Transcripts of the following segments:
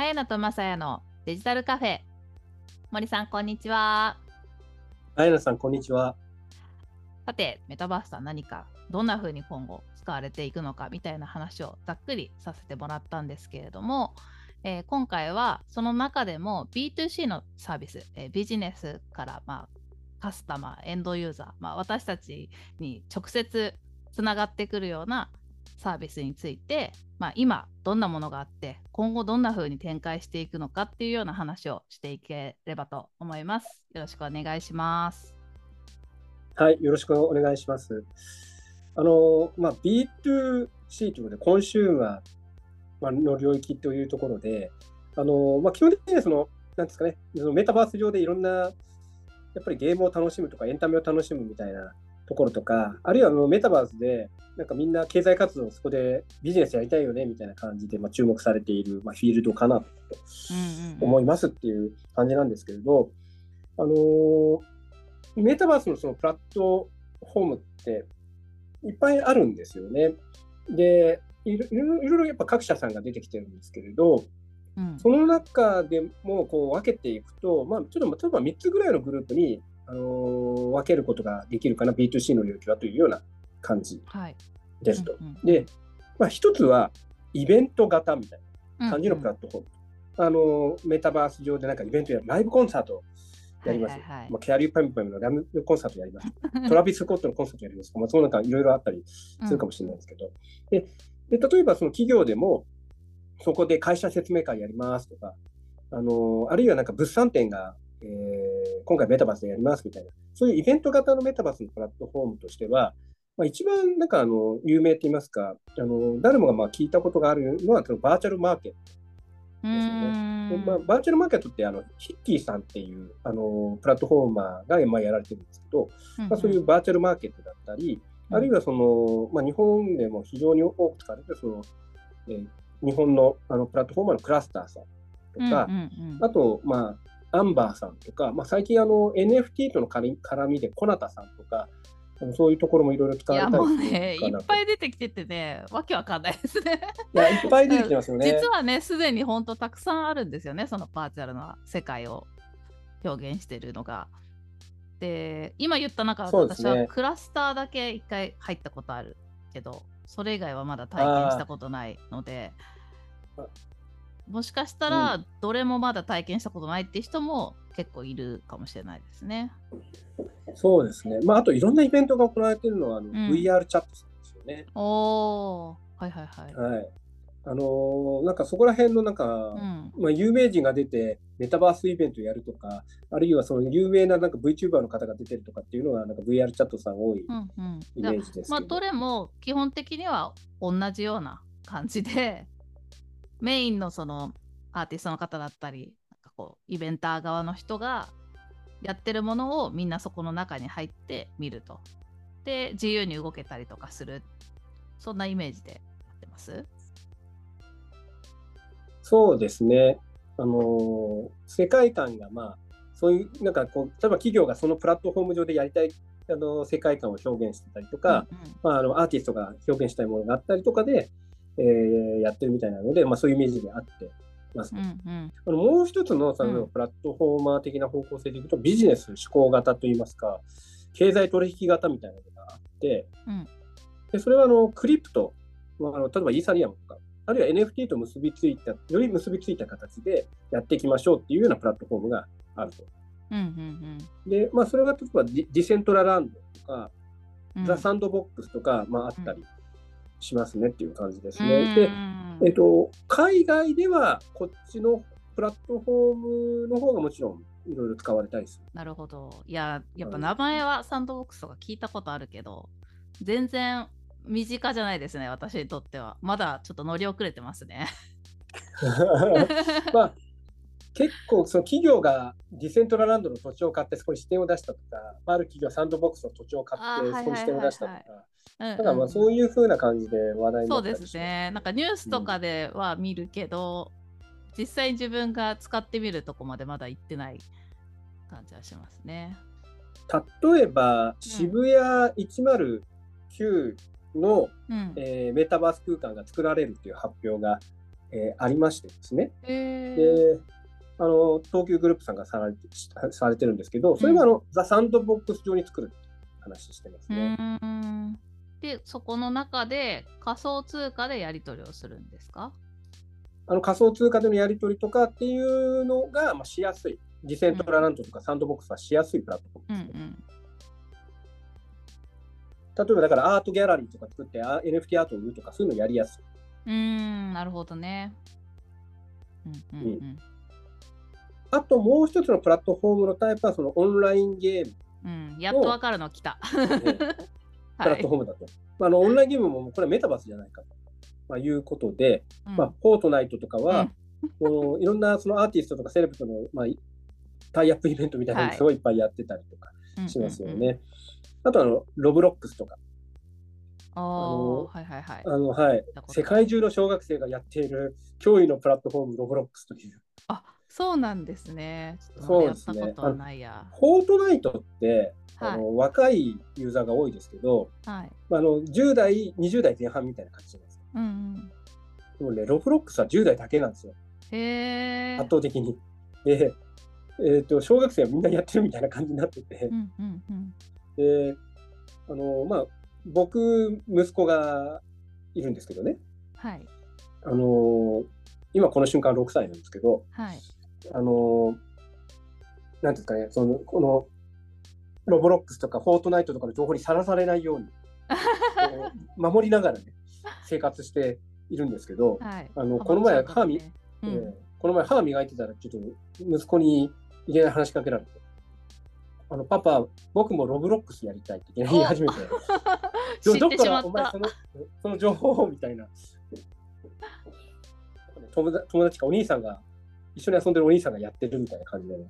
あやなとまさやのデジタルカフェ。森さん、こんにちは。 あやなさん、こんにちは。 さて、メタバースは何か、どんな風に今後使われていくのかみたいな話をざっくりさせてもらったんですけれども、今回はその中でも B2C のサービス、ビジネスから、カスタマー、エンドユーザー、私たちに直接つながってくるようなサービスについて、今どんなものがあって今後どんな風に展開していくのかっていうような話をしていければと思います。よろしくお願いします。 はい、よろしくお願いします。B2C ということで、コンシューマーの領域というところで、基本的にはなんですかね、そのメタバース上でいろんな、やっぱりゲームを楽しむとか、エンタメを楽しむみたいなところとか、あるいはメタバースで、なんかみんな経済活動をそこでビジネスやりたいよねみたいな感じで、注目されている、フィールドかなと思いますっていう感じなんですけれど、あのーメタバースのそのプラットフォームっていっぱいあるんですよね。で、いろいろやっぱ各社さんが出てきてるんですけれど、その中でもこう分けていくと、ちょっと例えば3つぐらいのグループに、分けることができるかな、B2C の領域はというような感じですと。で、1つはイベント型みたいな感じのプラットフォーム。メタバース上でなんかイベントやライブコンサートやります。キャリーパンパンのラムコンサートやります。トラビス・スコットのコンサートやります。そうなんかいろいろあったりするかもしれないですけど。で例えばその企業でも、そこで会社説明会やりますとか、あるいはなんか物産展が、今回メタバースでやりますみたいな、そういうイベント型のメタバースのプラットフォームとしては、一番なんか有名といいますか、誰もが聞いたことがあるのは、そのバーチャルマーケットですよね。でバーチャルマーケットってヒッキーさんっていうプラットフォーマーがやられてるんですけど、そういうバーチャルマーケットだったり、あるいは日本でも非常に多く使われている日本のプラットフォーマーのクラスターさんとか、あと、アンバーさんとか、最近NFT との絡みでコナタさんとか、そういうところもいろいろ使われたりするかなと。 いっぱい出てきててね、わけわかんないですね。 いっぱい出てきてますよね。 実はね、すでに本当たくさんあるんですよね、そのバーチャルな世界を表現してるのが。で、今言った中だと私はクラスターだけ一回入ったことあるけど、それ以外はまだ体験したことないので、もしかしたらどれもまだ体験したことないって人も結構いるかもしれないですね。 そうですね。あといろんなイベントが行われているのはVR チャットさんですよね。 はいはいはい。 なんかそこら辺のなんか、有名人が出てメタバースイベントやるとか、あるいはその有名ななんか VTuber の方が出てるとかっていうのがなんか VR チャットさん多いイメージですけど、 どれも基本的には同じような感じで、メインのそのアーティストの方だったり、なんかこうイベンター側の人がやってるものをみんなそこの中に入って見ると。で、自由に動けたりとかする。そんなイメージでやってます？ そうですね。世界観がそういうなんかこう、例えば企業がそのプラットフォーム上でやりたい世界観を表現してたりとか、アーティストが表現したいものがあったりとかで、やってるみたいなので、そういうイメージであってます、もう一つのそのプラットフォーマー的な方向性でいくと、ビジネス志向型といいますか、経済取引型みたいなのがあって、でそれはクリプト、例えばイーサリアムとか、あるいは NFT とより結びついた形でやっていきましょうっていうようなプラットフォームがあると。で、それが例えばディセントラランドとか、ザ・サンドボックスとか、あったりしますねっていう感じですね。で、海外ではこっちのプラットフォームの方がもちろんいろいろ使われたりする。 なるほど。いや、やっぱ名前はサンドボックスとか聞いたことあるけど、全然身近じゃないですね、私にとっては。まだちょっと乗り遅れてますね。 結構その企業がディセントラランドの土地を買ってそこに支店を出したとか、ある企業はサンドボックスの土地を買ってそこに支店を出したとか、そういう風な感じで話題になったりします。 そうですね。なんかニュースとかでは見るけど、実際に自分が使ってみるとこまでまだ行ってない感じはしますね。 例えば、渋谷109の、メタバース空間が作られるという発表がありましてですね。 へー。 で、東急グループさんがされてるんですけど、それはザ・サンドボックス上に作るって話してますね。 で、そこの中で仮想通貨でやり取りをするんですか？ 仮想通貨でのやり取りとかっていうのが、しやすい。ディセントラランドとかサンドボックスはしやすいプラットフォームですね。例えばだからアートギャラリーとか作って NFT アートを売るとかそういうのやりやすい。 なるほどね。 あともう一つのプラットフォームのタイプはそのオンラインゲーム。 やっと分かるの来た。 プラットフォームだと。オンラインゲームもこれはメタバースじゃないかということで、フォートナイトとかは、いろんなそのアーティストとかセレブとの、タイアップイベントみたいなのすごいいっぱいやってたりとかしますよね。あとロブロックスとか。世界中の小学生がやっている驚異のプラットフォーム、ロブロックスという。 そうなんですね。そうですね。やったことはないや。 フォートナイトって、若いユーザーが多いですけど、10代、20代前半みたいな感じじゃないですか。でもね、ロブロックスは10代だけなんですよ。圧倒的に。で、小学生はみんなやってるみたいな感じになってて、で、僕、息子がいるんですけどね。今この瞬間6歳なんですけど、なんですかね、このロボロックスとかフォートナイトとかの情報にさらされないように守りながらね生活しているんですけど、この前歯磨いてたらちょっと息子にいきなり話しかけられて、パパ僕もロブロックスやりたいって言い始めてどっからお前その情報みたいな友達かお兄さんが一緒に遊んでるお兄さんがやってるみたいな感じで、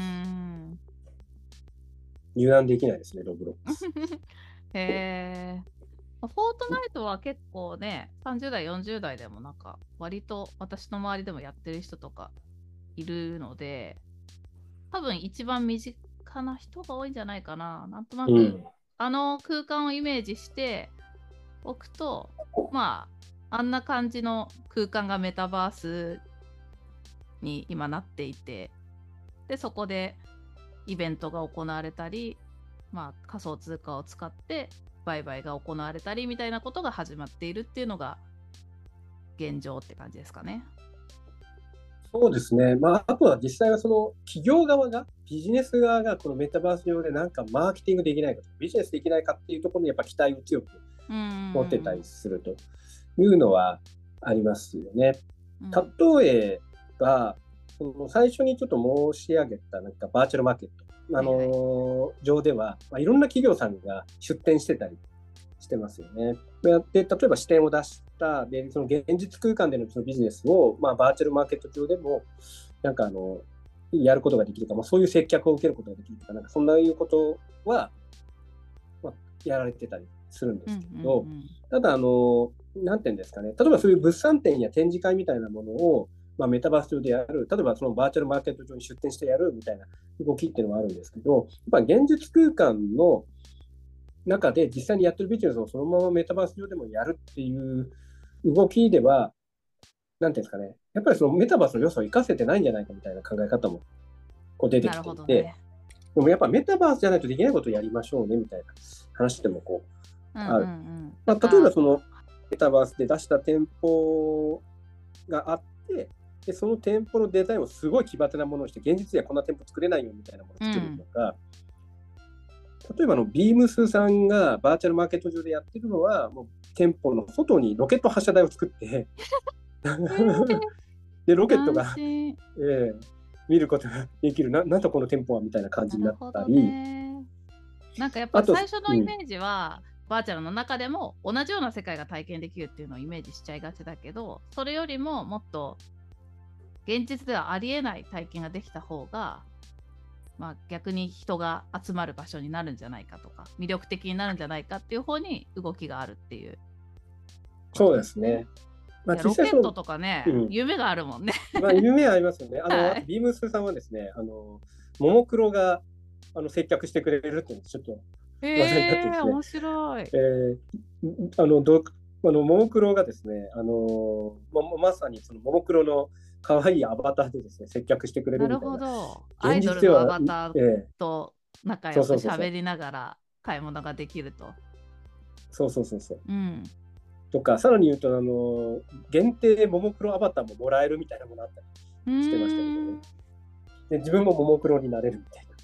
油断できないですね、ロブロックス。 へー。フォートナイトは結構ね、30代、40代でもなんか割と私の周りでもやってる人とかいるので、多分一番身近な人が多いんじゃないかな。なんとなく、空間をイメージしておくと、あんな感じの空間がメタバースに今なっていて、でそこでイベントが行われたり、仮想通貨を使って売買が行われたりみたいなことが始まっているっていうのが現状って感じですかね。 そうですね。あとは実際はその企業側が、ビジネス側がこのメタバース上でなんかマーケティングできないかとか、ビジネスできないかっていうところにやっぱ期待を強く持ってたりするというのはありますよね。例えば、最初にちょっと申し上げたなんかバーチャルマーケット、上では、いろんな企業さんが出展してたりしてますよね。で例えば視点を出したで、その現実空間でのそのビジネスを、バーチャルマーケット上でもなんかやることができるか、そういう接客を受けることができるとか、なんかそんないうことは、やられてたりするんですけど、ただなんていうんですかね、例えばそういう物産展や展示会みたいなものをメタバース上でやる、例えばそのバーチャルマーケット上に出展してやるみたいな動きっていうのもあるんですけど、やっぱ現実空間の中で実際にやってるビジネスをそのままメタバース上でもやるっていう動きでは、なんていうんですかね、やっぱりそのメタバースの要素を生かせてないんじゃないかみたいな考え方もこう出てきていて、でもやっぱメタバースじゃないとできないことをやりましょうねみたいな話でもこうある。例えばそのメタバースで出した店舗があって、でその店舗のデザインをすごい奇抜なものをして、現実ではこんな店舗作れないよみたいなものを作るとか、例えばビームスさんがバーチャルマーケット上でやってるのは、もう店舗の外にロケット発射台を作ってでロケットが、見ることができるなんとこの店舗はみたいな感じになったり、 なんかやっぱ最初のイメージは、バーチャルの中でも同じような世界が体験できるっていうのをイメージしちゃいがちだけど、それよりももっと現実ではありえない体験ができた方が、逆に人が集まる場所になるんじゃないかとか、魅力的になるんじゃないかっていう方に動きがあるっていう。 そうですね。 ロケットとかね、夢があるもんね。 夢ありますよね。ビームスさんはですね、ももクロが接客してくれるっていうのちょっと話題になってですね。 面白い。 ももクロがですね、まさにそのももクロの可愛いアバターでですね、接客してくれなるるみたいな。 ほど。ア現イドルのア実では、 バターええ、 と仲そう良くそうそうそう。 喋りながら買い物ができると。 そうそうそうそう。 うん。 とか、さらに言うと、限定ももクロアバターももらえるみたいなものあったうりしてましたけどね。 ーん。 で、自分もももクロになれるみたい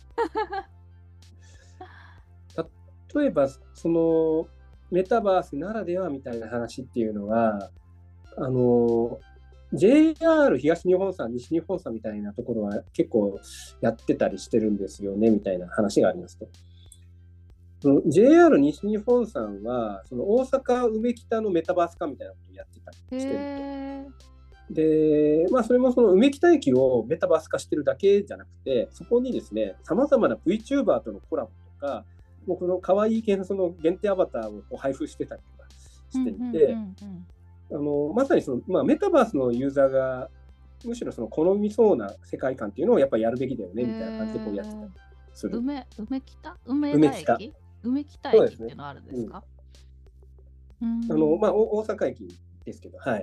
な。例えば、その、メタバースならではみたいな話っていうのは、あの、JR 東日本さん、西日本さんみたいなところは結構やってたりしてるんですよね、みたいな話がありますと。JR 西日本さんは、その大阪梅北のメタバース化みたいなことをやってたりへしてるえ。 と。で、まあ、それもその梅北駅をメタバース化してるだけじゃなくて、そこにですね、さまざまな VTuber とのコラボとか、もうこの可愛い系のその限定アバターをこう配布してたりとかしていて、まさにその、まあ、メタバースのユーザーがむしろその好みそうな世界観っていうのをやっぱりやるべきだよねみたいな感じでこうやってたりする。 梅北梅梅北。 田駅梅北そうですね。 駅っていうのはあるんですか？ まあ、大阪駅ですけど、はい。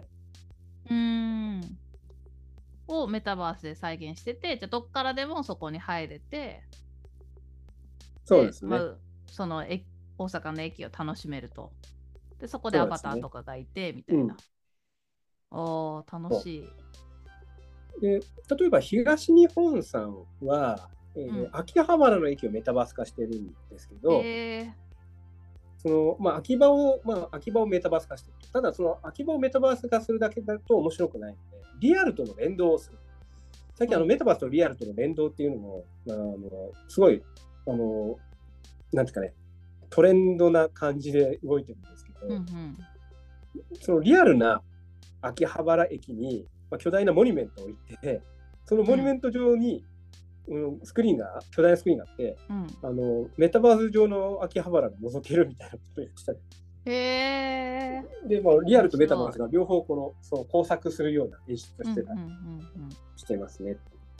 をメタバースで再現してて、じゃあどっからでもそこに入れて、 そうですね。 まあ、その大阪の駅を楽しめると。で、そこでアバターとかがいて、みたいな。おー、楽しい。 で、例えば東日本さんは、秋葉原の駅をメタバース化してるんですけど、そのまあ、秋葉をメタバース化してる。ただ、その秋葉をメタバース化するだけだと面白くないので、リアルとの連動をする。最近、メタバースとリアルとの連動っていうのも、すごい、なんていうかね、トレンドな感じで動いてるんですけど、そのリアルな秋葉原駅に、巨大なモニュメントを置いて、そのモニュメント上に、巨大なスクリーンがあって、メタバース上の秋葉原が覗けるみたいなことをやってたり。で、リアルとメタバースが両方そう交錯するような演出をしてたりしてますね。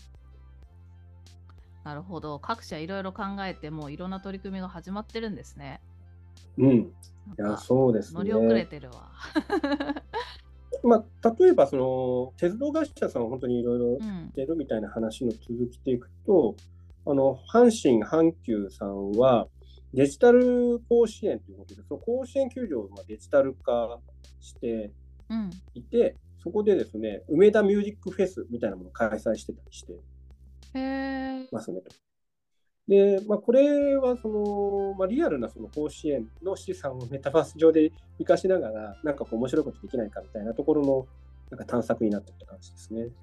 なるほど。各社いろいろ考えて、もういろんな取り組みが始まってるんですね。 うん。いや、そうですね。 乗り遅れてるわ。 例えばその鉄道会社さんは本当にいろいろ出るみたいな話の続きでいくと、阪神阪急さんはデジタル甲子園ということで、その甲子園球場をデジタル化していて、そこでですね、梅田ミュージックフェスみたいなものを開催してたりしてますね。で、これはその、リアルなその甲子園の資産をメタバース上で活かしながら、なんかこう面白いことできないかみたいなところのなんか探索になっていった感じですね。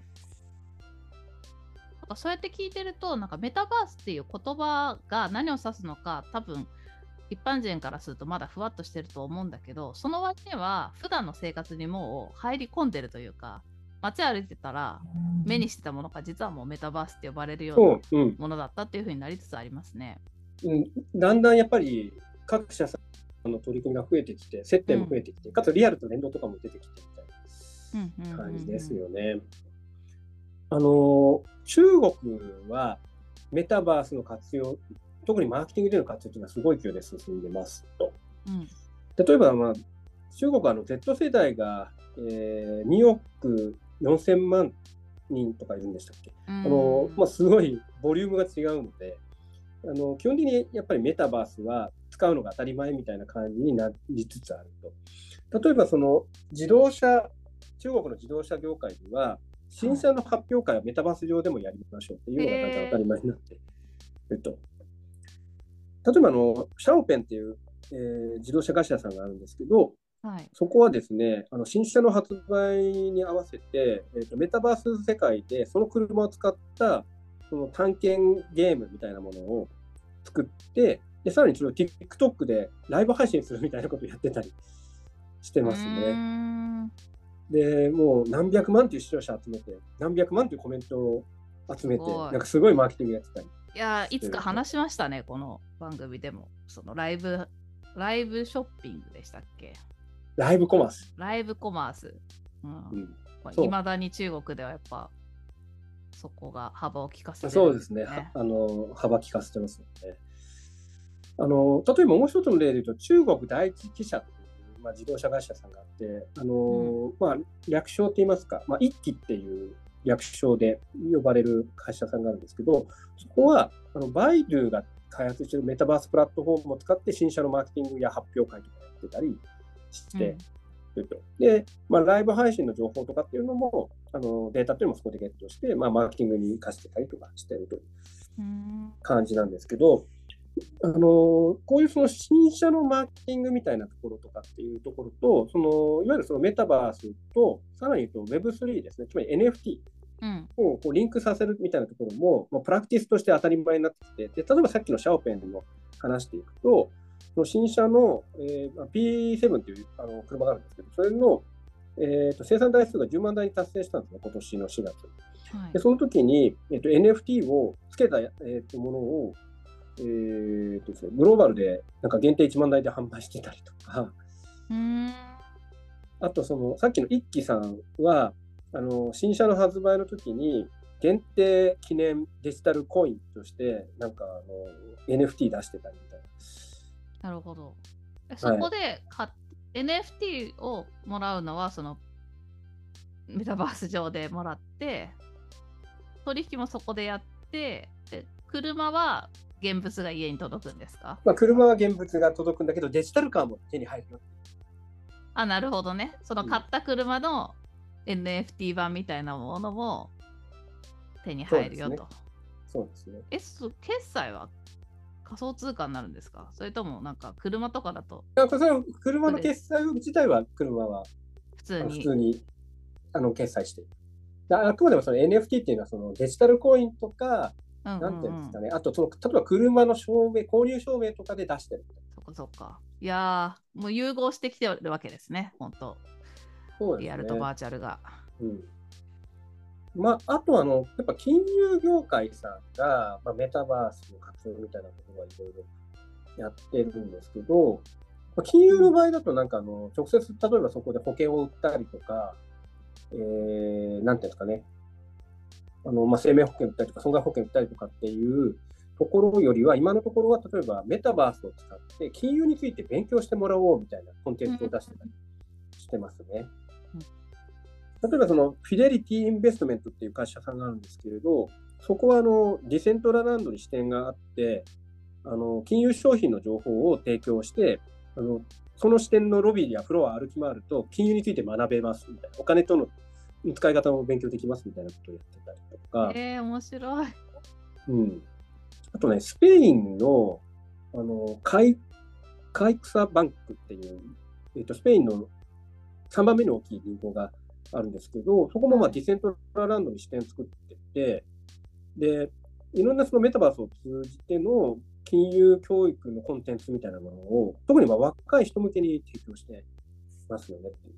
なんかそうやって聞いてると、なんかメタバースっていう言葉が何を指すのか、多分一般人からするとまだふわっとしてると思うんだけど、その割には普段の生活にもう入り込んでるというか、街歩いてたら目にしてたものが実はもうメタバースって呼ばれるようなものだったっていう風になりつつありますね。 だんだんやっぱり各社さんの取り組みが増えてきて、接点も増えてきて、かつリアルと連動とかも出てきてみたいな感じですよね。中国はメタバースの活用、特にマーケティングでの活用というのはすごい勢いで進んでますと。例えば、中国はZ 世代が、2億4000万人とかいるんでしたっけ。すごいボリュームが違うので、基本的にやっぱりメタバースは使うのが当たり前みたいな感じになりつつあると。例えばその中国の自動車業界では、新車の発表会はメタバース上でもやりましょうっていうのがだんだん当たり前になっていると。例えばシャオペンっていう、自動車会社さんがあるんですけど、そこはですね、新車の発売に合わせて、メタバース世界でその車を使ったその探検ゲームみたいなものを作って、でさらにそれを TikTok でライブ配信するみたいなことをやってたりしてますね。で、もう何百万という視聴者集めて、何百万というコメントを集めて、なんかすごいマーケティングやってたり。 いや、いつか話しましたね、この番組でも。そのライブショッピングでしたっけ？ ライブコマース。 ライブコマース。いまだに中国ではやっぱそこが幅を利かせてる、ね。 そうですね。幅利かせてますよね。例えばもう一つの例で言うと、中国第一汽車という自動車会社さんがあって、略称といいますか、一機っていう略称で呼ばれる会社さんがあるんですけど、そこはバイドゥが開発しているメタバースプラットフォームを使って新車のマーケティングや発表会とかやってたりしてると。で、ライブ配信の情報とかっていうのもデータっていうのもそこでゲットして、マーケティングに生かしてたりとかしてるという感じなんですけど、こういうその新車のマーケティングみたいなところとかっていうところと、いわゆるそのメタバースと、さらに言うと Web3 ですね、つまり NFT をこうリンクさせるみたいなところも、プラクティスとして当たり前になってきて、で例えばさっきのシャオペンの話でいくと、その新車の、P7 っていう車があるんですけど、それの、生産台数が10万台に達成したんですね、今年の4月。でその時に、NFT をつけた、ものをグローバルでなんか限定1万台で販売してたりとか、あとさっきの一輝さんは新車の発売の時に限定記念デジタルコインとしてなんかNFT 出してたりみたいな。なるほど。そこで、NFT をもらうのはそのメタバース上でもらって取引もそこでやって、で車は現物が家に届くんですか？ 車は現物が届くんだけどデジタルカーも手に入るよ。 なるほどね。その買った車の NFT 版みたいなものも手に入るよと。 そうですね。 決済は仮想通貨になるんですか？それともなんか車とかだと？ 車の決済自体は車は普通に決済してる。あくまでもその NFT っていうのはそのデジタルコインとか、なんていうんですかね、あと例えば車の購入証明とかで出してる。 そっか。いやー、もう融合してきてるわけですね、本当。そうですね。リアルとバーチャルが。 あとやっぱ金融業界さんが、メタバースの活用みたいなことはいろいろやってるんですけど、金融の場合だとなんか直接例えばそこで保険を売ったりとか、なんていうんですかね、生命保険売ったりとか損害保険売ったりとかっていうところよりは、今のところは例えばメタバースを使って金融について勉強してもらおうみたいなコンテンツを出してたりしてますね。例えばフィデリティインベストメントっていう会社さんがあるんですけれど、そこはディセントラランドに支店があって、金融商品の情報を提供して、その支店のロビーやフロアを歩き回ると金融について学べますみたいな、お金との使い方も勉強できますみたいなことをやってたりとか。 面白い。 あとね、スペインのカイクサバンクっていう、スペインの3番目に大きい銀行があるんですけど、そこもディセントラランドに支店作ってて、で、いろんなそのメタバースを通じての金融教育のコンテンツみたいなものを、特に若い人向けに提供してますよねっていう。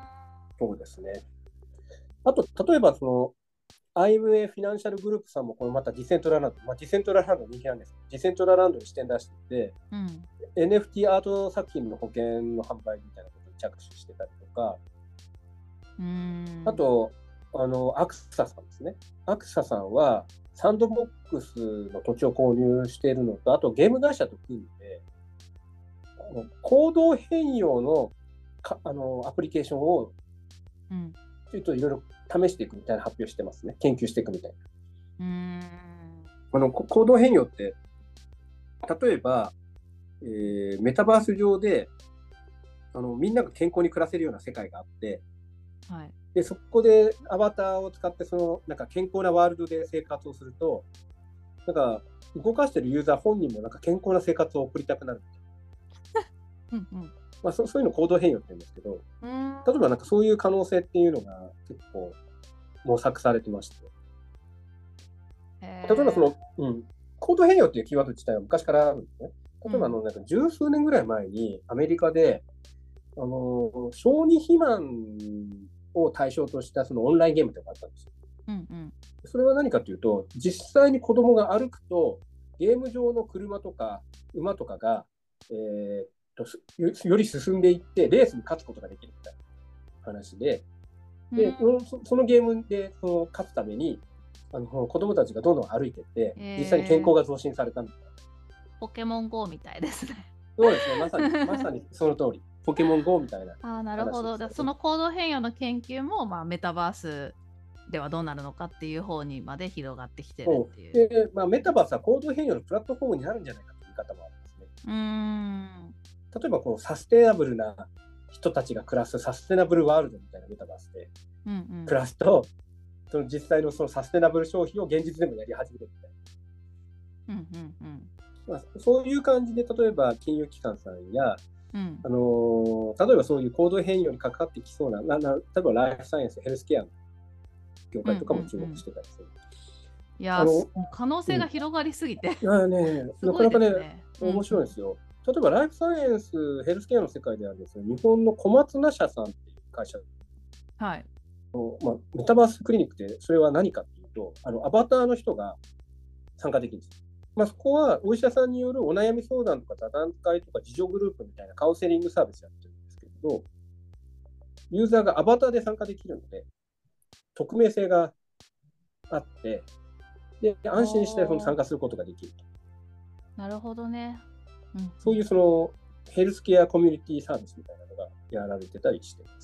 そうですね。あと、例えばIMA フィナンシャルグループさんもこのまたディセントラランド、ディセントラランド人気なんです。ディセントラランドに支店出してて、NFT アート作品の保険の販売みたいなことに着手してたりとか、あとアクサさんですね。アクサさんはサンドボックスの土地を購入しているのと、あとゲーム会社と組んで、行動変容のアプリケーションをちょっといろいろ試していくみたいな発表してますね。研究していくみたいな。行動変容って、例えば、メタバース上でみんなが健康に暮らせるような世界があって、でそこでアバターを使ってなんか健康なワールドで生活をすると、なんか動かしてるユーザー本人もなんか健康な生活を送りたくなるみたいな。そういうの行動変容って言うんですけど、例えばなんかそういう可能性っていうのが結構模索されてまして、例えば行動変容っていうキーワード自体は昔からあるんですね。例えばなんか十数年ぐらい前にアメリカで小児肥満を対象としたオンラインゲームというのがあったんですよ。それは何かというと、実際に子供が歩くとゲーム上の車とか馬とかが、より進んでいってレースに勝つことができるみたいな話で、そのゲームで勝つために子供たちがどんどん歩いていって、実際に健康が増進されたみたいな。 ポケモン GO みたいですね。 そうですね、まさにその通り。 ポケモン GO みたいな。 なるほど。その行動変容の研究も、メタバースではどうなるのかっていう方にまで広がってきてるっていう。 で、メタバースは行動変容のプラットフォームになるんじゃないかという言い方もあるんですね。例えばこのサステナブルな人たちが暮らすサステナブルワールドみたいなメタバースで暮らすと、その実際のそのサステナブル消費を現実でもやり始めるみたいな。そういう感じで、例えば金融機関さんや、例えばそういう行動変容に関わってきそうな、例えばライフサイエンス、ヘルスケアの業界とかも注目してたりする。 いや、可能性が広がりすぎて、 なかなかね、面白いんですよ。例えばライフサイエンス、ヘルスケアの世界ではですね、日本の小松菜社さんっていう会社、メタバースクリニックってそれは何かっていうと、アバターの人が参加できるんです。そこはお医者さんによるお悩み相談とか座談会とか自助グループみたいなカウンセリングサービスやってるんですけど、ユーザーがアバターで参加できるので、匿名性があって、で安心してその参加することができると。 なるほどね。 そういうそのヘルスケアコミュニティサービスみたいなのがやられてたりしてます。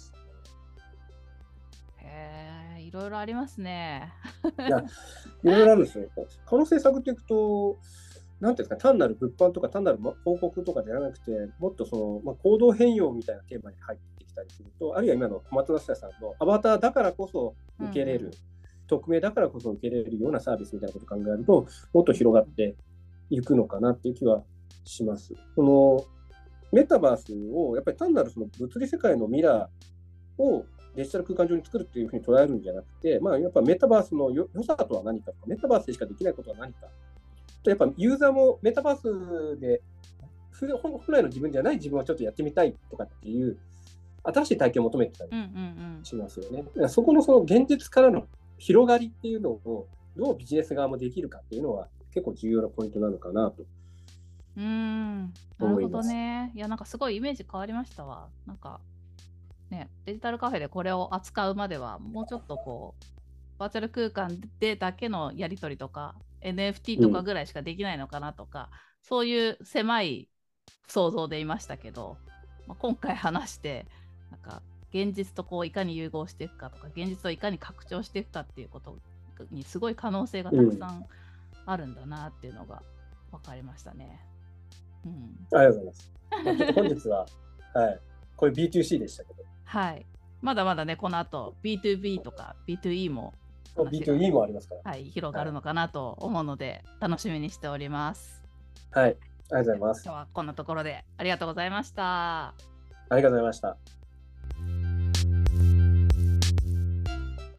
いろいろありますね。 いろいろあるんですよ。可能性探っていくと、なんていうんですか、単なる物販とか単なる報告とかではなくて、もっとその、行動変容みたいなテーマに入ってきたりすると、あるいは今の小松菜さんのアバターだからこそ受けれる、匿名だからこそ受けれるようなサービスみたいなことを考えると、もっと広がっていくのかなっていう気はします。このメタバースをやっぱり単なるその物理世界のミラーをデジタル空間上に作るっていうふうに捉えるんじゃなくて、やっぱメタバースの良さとは何かとか、メタバースでしかできないことは何か。やっぱユーザーもメタバースで本来の自分じゃない自分をちょっとやってみたいとかっていう新しい体験を求めてたりしますよね。そこのその現実からの広がりっていうのをどうビジネス側もできるかっていうのは結構重要なポイントなのかなと思います。 なるほどね。いや、なんかすごいイメージ変わりましたわ。なんかね、デジタルカフェでこれを扱うまではもうちょっとこうバーチャル空間でだけのやり取りとか NFT とかぐらいしかできないのかなとか、そういう狭い想像でいましたけど、今回話してなんか現実とこういかに融合していくかとか、現実をいかに拡張していくかっていうことにすごい可能性がたくさんあるんだなっていうのが分かりましたね。 ありがとうございます。ちょっと本日は、これ B2C でしたけど、 まだまだね、この後 B2B とか B2E も B2E もありますから、 広がるのかなと思うので、楽しみにしております。 ありがとうございます。 今日はこんなところでありがとうございました。 ありがとうございました。